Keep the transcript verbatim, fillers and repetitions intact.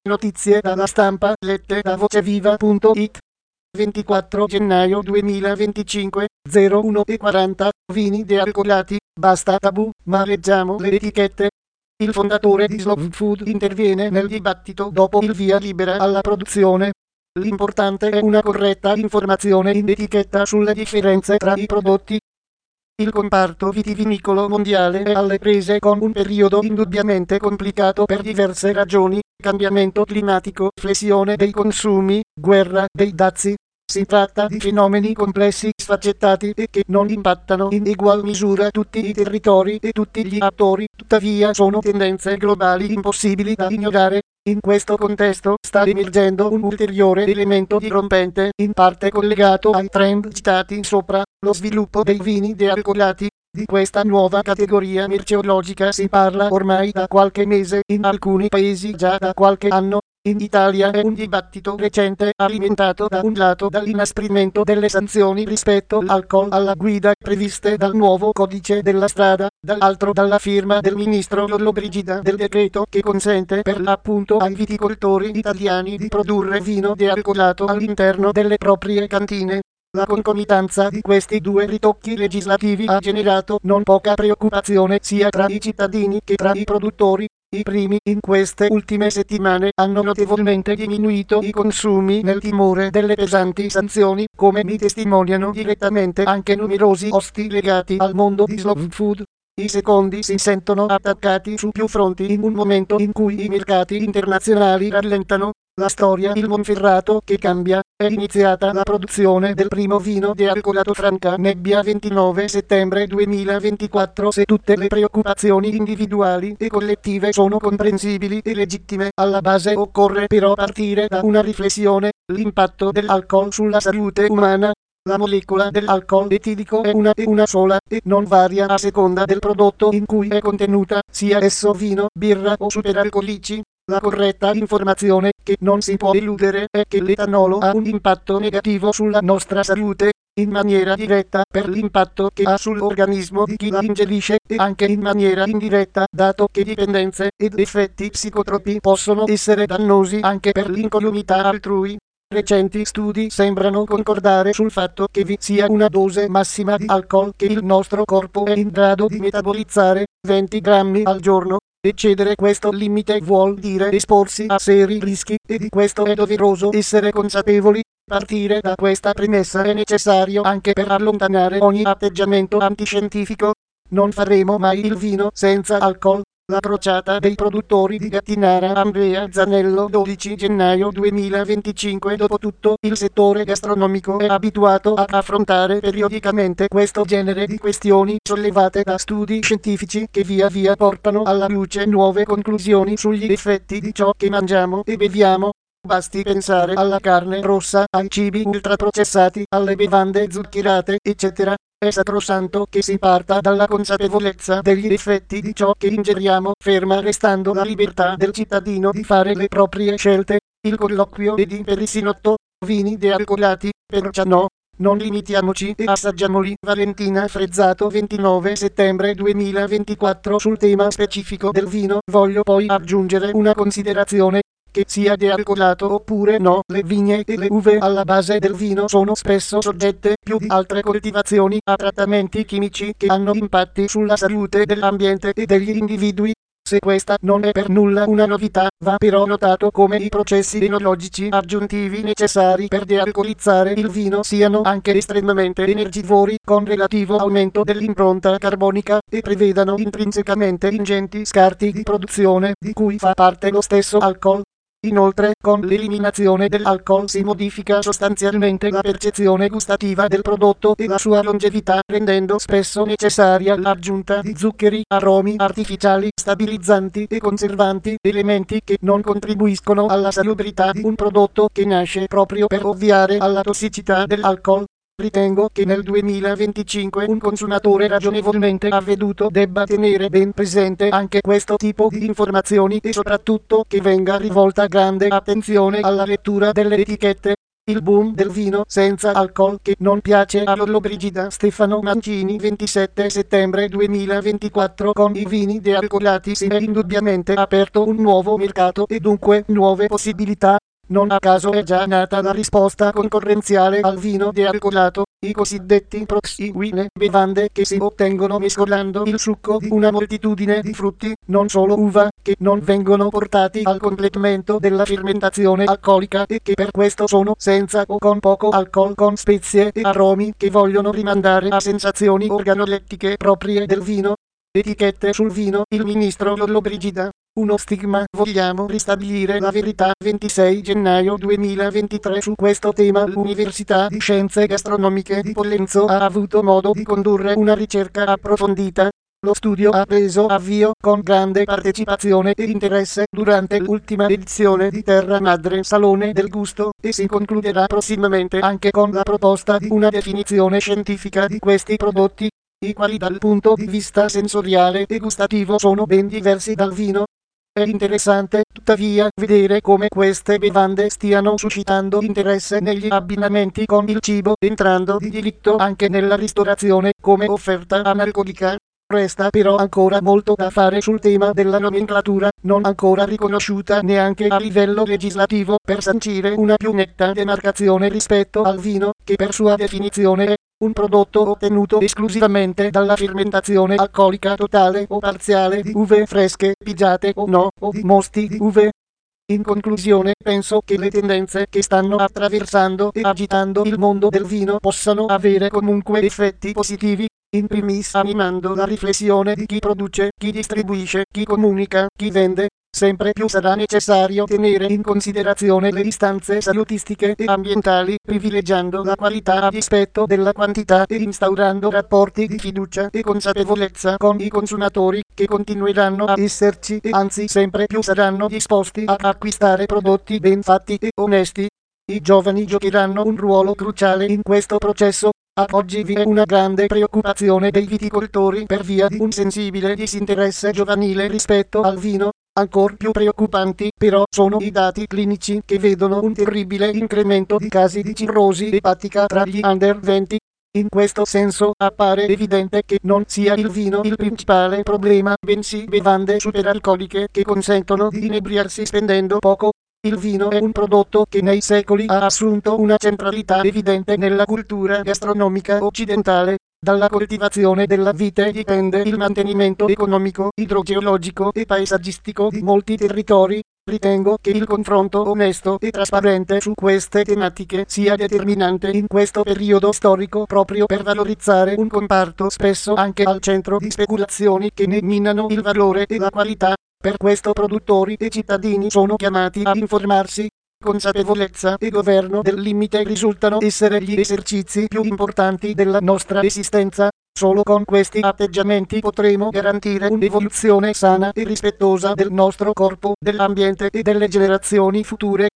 Notizie dalla stampa lette da voceviva punto it. ventiquattro gennaio duemilaventicinque, zero uno e quaranta, vini dealcolati, basta tabù, ma leggiamo le etichette. Il fondatore di Slow Food interviene nel dibattito dopo il via libera alla produzione. L'importante è una corretta informazione in etichetta sulle differenze tra i prodotti. Il comparto vitivinicolo mondiale è alle prese con un periodo indubbiamente complicato per diverse ragioni: cambiamento climatico, flessione dei consumi, guerra dei dazi. Si tratta di fenomeni complessi, sfaccettati e che non impattano in egual misura tutti i territori e tutti gli attori, tuttavia sono tendenze globali impossibili da ignorare. In questo contesto sta emergendo un ulteriore elemento dirompente, in parte collegato ai trend citati sopra: lo sviluppo dei vini dealcolati. Di questa nuova categoria merceologica si parla ormai da qualche mese, in alcuni paesi già da qualche anno. In Italia è un dibattito recente, alimentato da un lato dall'inasprimento delle sanzioni rispetto all'alcol alla guida previste dal nuovo codice della strada, dall'altro dalla firma del ministro Lollobrigida del decreto che consente per l'appunto ai viticoltori italiani di produrre vino dealcolato all'interno delle proprie cantine. La concomitanza di questi due ritocchi legislativi ha generato non poca preoccupazione sia tra i cittadini che tra i produttori. I primi, in queste ultime settimane, hanno notevolmente diminuito i consumi nel timore delle pesanti sanzioni, come mi testimoniano direttamente anche numerosi hosti legati al mondo di slow food. I secondi si sentono attaccati su più fronti in un momento in cui i mercati internazionali rallentano. La storia il Monferrato che cambia. È iniziata la produzione del primo vino dealcolato Franca Nebbia ventinove settembre duemilaventiquattro. Se tutte le preoccupazioni individuali e collettive sono comprensibili e legittime, alla base occorre però partire da una riflessione: l'impatto dell'alcol sulla salute umana. La molecola dell'alcol etilico è una e una sola, e non varia a seconda del prodotto in cui è contenuta, sia esso vino, birra o superalcolici. La corretta informazione, che non si può eludere, è che l'etanolo ha un impatto negativo sulla nostra salute, in maniera diretta per l'impatto che ha sull'organismo di chi la ingerisce, e anche in maniera indiretta, dato che dipendenze ed effetti psicotropi possono essere dannosi anche per l'incolumità altrui. Recenti studi sembrano concordare sul fatto che vi sia una dose massima di alcol che il nostro corpo è in grado di metabolizzare, venti grammi al giorno. Eccedere questo limite vuol dire esporsi a seri rischi, e di questo è doveroso essere consapevoli. Partire da questa premessa è necessario anche per allontanare ogni atteggiamento antiscientifico. Non faremo mai il vino senza alcol. La crociata dei produttori di Gattinara. Andrea Zanello, dodici gennaio duemilaventicinque. Dopotutto, il settore gastronomico è abituato ad affrontare periodicamente questo genere di questioni sollevate da studi scientifici che via via portano alla luce nuove conclusioni sugli effetti di ciò che mangiamo e beviamo. Basti pensare alla carne rossa, ai cibi ultraprocessati, alle bevande zuccherate, eccetera. È sacrosanto che si parta dalla consapevolezza degli effetti di ciò che ingeriamo, ferma restando la libertà del cittadino di fare le proprie scelte. Il colloquio è di Perissinotto. Vini dealcolati, perciò no. Non limitiamoci e assaggiamoli. Valentina Frezzato, ventinove settembre duemilaventiquattro. Sul tema specifico del vino voglio poi aggiungere una considerazione: che sia dealcolato oppure no, le vigne e le uve alla base del vino sono spesso soggette, più di altre coltivazioni, a trattamenti chimici che hanno impatti sulla salute dell'ambiente e degli individui. Se questa non è per nulla una novità, va però notato come i processi enologici aggiuntivi necessari per dealcolizzare il vino siano anche estremamente energivori, con relativo aumento dell'impronta carbonica, e prevedano intrinsecamente ingenti scarti di produzione, di cui fa parte lo stesso alcol. Inoltre, con l'eliminazione dell'alcol si modifica sostanzialmente la percezione gustativa del prodotto e la sua longevità, rendendo spesso necessaria l'aggiunta di zuccheri, aromi artificiali, stabilizzanti e conservanti, elementi che non contribuiscono alla salubrità di un prodotto che nasce proprio per ovviare alla tossicità dell'alcol. Ritengo che nel duemilaventicinque un consumatore ragionevolmente avveduto debba tenere ben presente anche questo tipo di informazioni, e soprattutto che venga rivolta grande attenzione alla lettura delle etichette. Il boom del vino senza alcol che non piace a Lollobrigida. Stefano Mancini, ventisette settembre duemilaventiquattro. Con i vini dealcolati si è indubbiamente aperto un nuovo mercato e dunque nuove possibilità. Non a caso è già nata la risposta concorrenziale al vino dealcolato, i cosiddetti proxy wine, bevande che si ottengono mescolando il succo di una moltitudine di frutti, non solo uva, che non vengono portati al completamento della fermentazione alcolica e che per questo sono senza o con poco alcol, con spezie e aromi che vogliono rimandare a sensazioni organolettiche proprie del vino. Etichette sul vino, il ministro Lollobrigida. Uno stigma, vogliamo ristabilire la verità. ventisei gennaio duemilaventitré. Su questo tema l'Università di Scienze Gastronomiche di Pollenzo ha avuto modo di condurre una ricerca approfondita. Lo studio ha preso avvio con grande partecipazione e interesse durante l'ultima edizione di Terra Madre Salone del Gusto e si concluderà prossimamente anche con la proposta di una definizione scientifica di questi prodotti, i quali dal punto di vista sensoriale e gustativo sono ben diversi dal vino. È interessante, tuttavia, vedere come queste bevande stiano suscitando interesse negli abbinamenti con il cibo, entrando di diritto anche nella ristorazione come offerta analcolica. Resta però ancora molto da fare sul tema della nomenclatura, non ancora riconosciuta neanche a livello legislativo, per sancire una più netta demarcazione rispetto al vino, che per sua definizione è un prodotto ottenuto esclusivamente dalla fermentazione alcolica totale o parziale di uve fresche, pigiate o no, o di mosti di uve. In conclusione, penso che le tendenze che stanno attraversando e agitando il mondo del vino possano avere comunque effetti positivi, in primis animando la riflessione di chi produce, chi distribuisce, chi comunica, chi vende. Sempre più sarà necessario tenere in considerazione le istanze salutistiche e ambientali, privilegiando la qualità a dispetto della quantità e instaurando rapporti di fiducia e consapevolezza con i consumatori, che continueranno a esserci e anzi sempre più saranno disposti a acquistare prodotti ben fatti e onesti. I giovani giocheranno un ruolo cruciale in questo processo. Ad oggi vi è una grande preoccupazione dei viticoltori per via di un sensibile disinteresse giovanile rispetto al vino. Ancor più preoccupanti, però, sono i dati clinici che vedono un terribile incremento di casi di cirrosi epatica tra gli under venti. In questo senso, appare evidente che non sia il vino il principale problema, bensì bevande superalcoliche che consentono di inebriarsi spendendo poco. Il vino è un prodotto che nei secoli ha assunto una centralità evidente nella cultura gastronomica occidentale. Dalla coltivazione della vite dipende il mantenimento economico, idrogeologico e paesaggistico di molti territori. Ritengo che il confronto onesto e trasparente su queste tematiche sia determinante in questo periodo storico proprio per valorizzare un comparto spesso anche al centro di speculazioni che ne minano il valore e la qualità. Per questo produttori e cittadini sono chiamati a informarsi. Consapevolezza e governo del limite risultano essere gli esercizi più importanti della nostra esistenza. Solo con questi atteggiamenti potremo garantire un'evoluzione sana e rispettosa del nostro corpo, dell'ambiente e delle generazioni future.